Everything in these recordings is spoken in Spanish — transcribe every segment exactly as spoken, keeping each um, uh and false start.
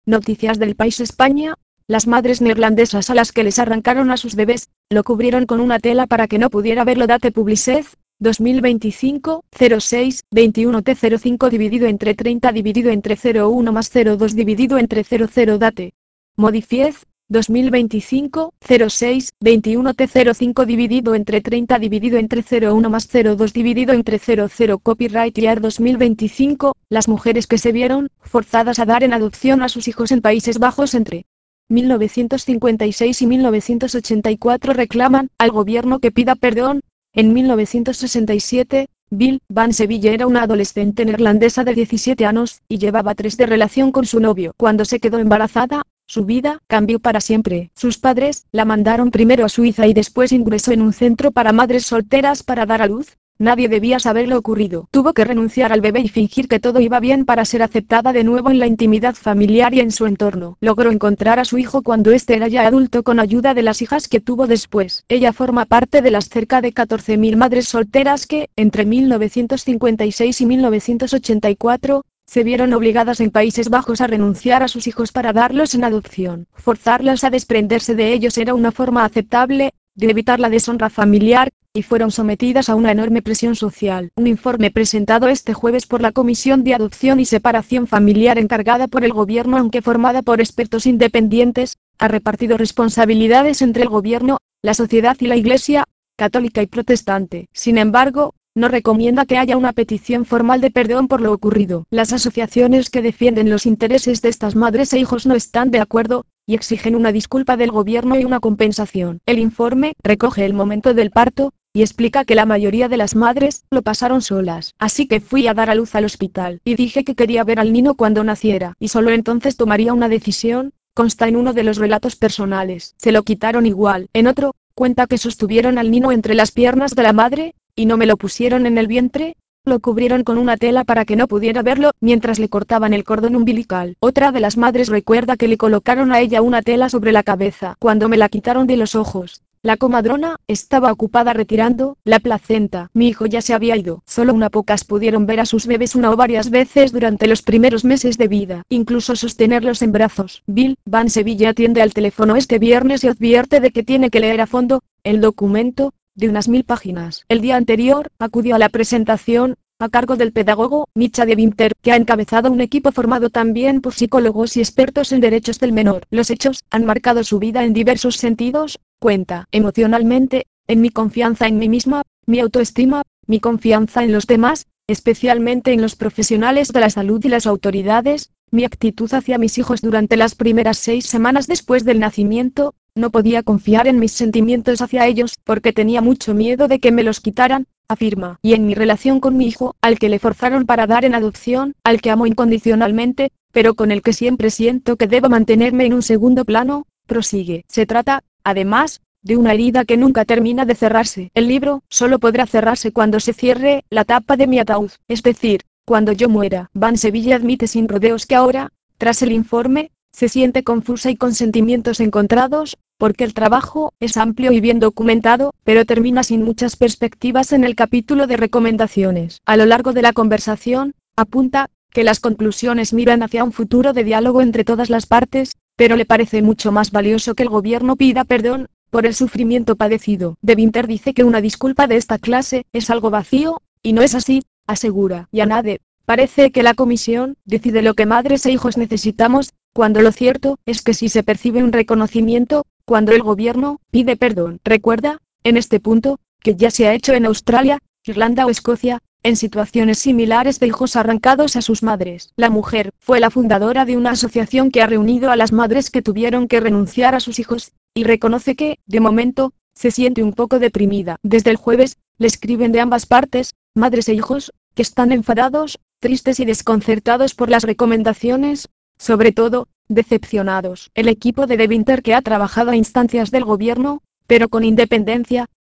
Noticias del País España. Las madres neerlandesas a las que les arrancaron a sus bebés, lo cubrieron con una tela para que no pudiera verlo. Date Publicet, dos mil veinticinco, cero seis, veintiuno T cero cinco dividido entre treinta dividido entre cero uno más cero dos dividido entre cero cero Date. Modifiez, dos mil veinticinco, cero seis, veintiuno T cero cinco dividido entre treinta dividido entre cero uno más cero dos dividido entre cero cero Copyright Year dos mil veinticinco, las mujeres que se vieron forzadas a dar en adopción a sus hijos en Países Bajos entre mil novecientos cincuenta y seis y mil novecientos ochenta y cuatro reclaman al gobierno que pida perdón. En mil novecientos sesenta y siete, Bill Van Seville era una adolescente neerlandesa de diecisiete años, y llevaba tres de relación con su novio. Cuando se quedó embarazada, su vida cambió para siempre. Sus padres la mandaron primero a Suiza y después ingresó en un centro para madres solteras para dar a luz. Nadie debía saber lo ocurrido. Tuvo que renunciar al bebé y fingir que todo iba bien para ser aceptada de nuevo en la intimidad familiar y en su entorno. Logró encontrar a su hijo cuando este era ya adulto con ayuda de las hijas que tuvo después. Ella forma parte de las cerca de catorce mil madres solteras que, entre mil novecientos cincuenta y seis y mil novecientos ochenta y cuatro, se vieron obligadas en Países Bajos a renunciar a sus hijos para darlos en adopción. Forzarlas a desprenderse de ellos era una forma aceptable de evitar la deshonra familiar, y fueron sometidas a una enorme presión social. Un informe presentado este jueves por la Comisión de Adopción y Separación Familiar encargada por el gobierno, aunque formada por expertos independientes, ha repartido responsabilidades entre el gobierno, la sociedad y la Iglesia, católica y protestante. Sin embargo, no recomienda que haya una petición formal de perdón por lo ocurrido. Las asociaciones que defienden los intereses de estas madres e hijos no están de acuerdo, y exigen una disculpa del gobierno y una compensación. El informe recoge el momento del parto, y explica que la mayoría de las madres lo pasaron solas. Así que fui a dar a luz al hospital, y dije que quería ver al niño cuando naciera, y solo entonces tomaría una decisión, consta en uno de los relatos personales. Se lo quitaron igual. En otro, cuenta que sostuvieron al niño entre las piernas de la madre, y no me lo pusieron en el vientre. Lo cubrieron con una tela para que no pudiera verlo, mientras le cortaban el cordón umbilical. Otra de las madres recuerda que le colocaron a ella una tela sobre la cabeza. Cuando me la quitaron de los ojos, la comadrona estaba ocupada retirando la placenta. Mi hijo ya se había ido. Solo unas pocas pudieron ver a sus bebés una o varias veces durante los primeros meses de vida, incluso sostenerlos en brazos. Bill Van Seville atiende al teléfono este viernes y advierte de que tiene que leer a fondo el documento, de unas mil páginas. El día anterior, acudió a la presentación, a cargo del pedagogo Micha de Winter, que ha encabezado un equipo formado también por psicólogos y expertos en derechos del menor. Los hechos han marcado su vida en diversos sentidos, cuenta, emocionalmente, en mi confianza en mí misma, mi autoestima, mi confianza en los demás, especialmente en los profesionales de la salud y las autoridades, mi actitud hacia mis hijos durante las primeras seis semanas después del nacimiento. No podía confiar en mis sentimientos hacia ellos porque tenía mucho miedo de que me los quitaran, afirma. Y en mi relación con mi hijo, al que le forzaron para dar en adopción, al que amo incondicionalmente, pero con el que siempre siento que debo mantenerme en un segundo plano, prosigue. Se trata, además, de una herida que nunca termina de cerrarse. El libro solo podrá cerrarse cuando se cierre la tapa de mi ataúd, es decir, cuando yo muera. Van Sevilla admite sin rodeos que ahora, tras el informe, se siente confusa y con sentimientos encontrados, porque el trabajo es amplio y bien documentado, pero termina sin muchas perspectivas en el capítulo de recomendaciones. A lo largo de la conversación, apunta que las conclusiones miran hacia un futuro de diálogo entre todas las partes, pero le parece mucho más valioso que el gobierno pida perdón por el sufrimiento padecido. De Winter dice que una disculpa de esta clase es algo vacío, y no es así, asegura. Y añade, parece que la comisión decide lo que madres e hijos necesitamos, cuando lo cierto es que si se percibe un reconocimiento, cuando el gobierno pide perdón. Recuerda, en este punto, que ya se ha hecho en Australia, Irlanda o Escocia, en situaciones similares de hijos arrancados a sus madres. La mujer fue la fundadora de una asociación que ha reunido a las madres que tuvieron que renunciar a sus hijos, y reconoce que, de momento, se siente un poco deprimida. Desde el jueves, le escriben de ambas partes, madres e hijos, que están enfadados, tristes y desconcertados por las recomendaciones, sobre todo, decepcionados. El equipo de De Winter, que ha trabajado a instancias del gobierno, pero con independencia,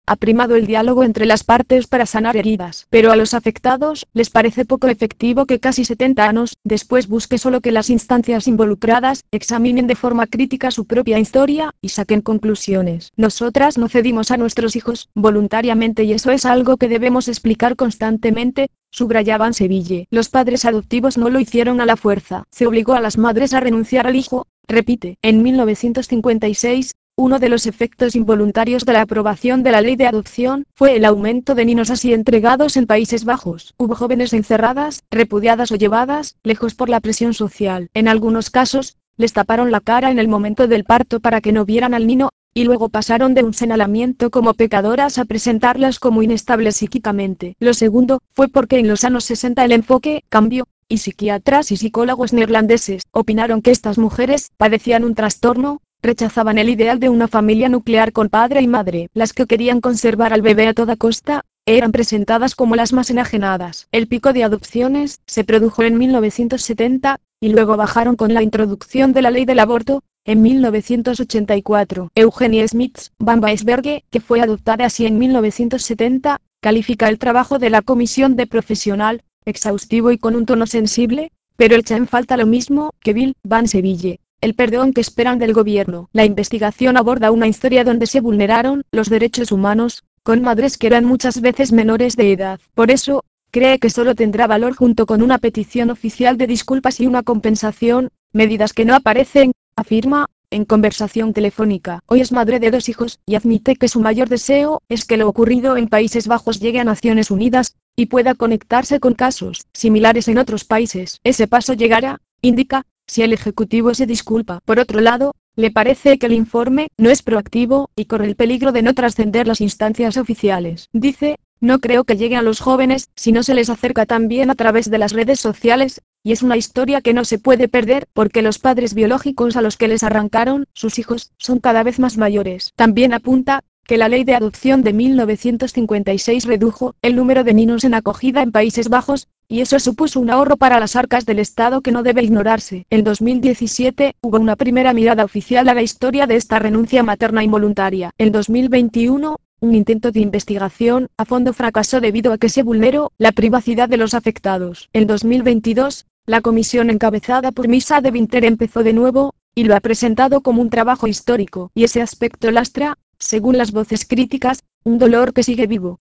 ha primado el diálogo entre las partes para sanar heridas, pero a los afectados les parece poco efectivo que casi setenta años después busque solo que las instancias involucradas examinen de forma crítica su propia historia y saquen conclusiones. Nosotras no cedimos a nuestros hijos voluntariamente y eso es algo que debemos explicar constantemente, subrayaban Seville. Los padres adoptivos no lo hicieron a la fuerza. Se obligó a las madres a renunciar al hijo, repite. En mil novecientos cincuenta y seis, uno de los efectos involuntarios de la aprobación de la ley de adopción fue el aumento de niños así entregados en Países Bajos. Hubo jóvenes encerradas, repudiadas o llevadas lejos por la presión social. En algunos casos, les taparon la cara en el momento del parto para que no vieran al niño, y luego pasaron de un señalamiento como pecadoras a presentarlas como inestables psíquicamente. Lo segundo, fue porque en los años sesenta el enfoque cambió, y psiquiatras y psicólogos neerlandeses opinaron que estas mujeres padecían un trastorno, rechazaban el ideal de una familia nuclear con padre y madre. Las que querían conservar al bebé a toda costa, eran presentadas como las más enajenadas. El pico de adopciones se produjo en mil novecientos setenta, y luego bajaron con la introducción de la ley del aborto, en mil novecientos ochenta y cuatro. Eugenie Smith Van Weisberge, que fue adoptada así en mil novecientos setenta, califica el trabajo de la comisión de profesional, exhaustivo y con un tono sensible, pero echa en falta lo mismo que Bill Van Seville. El perdón que esperan del gobierno. La investigación aborda una historia donde se vulneraron los derechos humanos, con madres que eran muchas veces menores de edad. Por eso, cree que solo tendrá valor junto con una petición oficial de disculpas y una compensación, medidas que no aparecen, afirma, en conversación telefónica. Hoy es madre de dos hijos, y admite que su mayor deseo es que lo ocurrido en Países Bajos llegue a Naciones Unidas, y pueda conectarse con casos similares en otros países. Ese paso llegará, indica, si el Ejecutivo se disculpa. Por otro lado, le parece que el informe no es proactivo y corre el peligro de no trascender las instancias oficiales. Dice, no creo que llegue a los jóvenes si no se les acerca también a través de las redes sociales, y es una historia que no se puede perder porque los padres biológicos a los que les arrancaron sus hijos son cada vez más mayores. También apunta que la ley de adopción de mil novecientos cincuenta y seis redujo el número de niños en acogida en Países Bajos, y eso supuso un ahorro para las arcas del Estado que no debe ignorarse. En dos mil diecisiete, hubo una primera mirada oficial a la historia de esta renuncia materna involuntaria. En dos mil veintiuno, un intento de investigación a fondo fracasó debido a que se vulneró la privacidad de los afectados. En dos mil veintidós, la comisión encabezada por Misa de Winter empezó de nuevo, y lo ha presentado como un trabajo histórico, y ese aspecto lastra, según las voces críticas, un dolor que sigue vivo.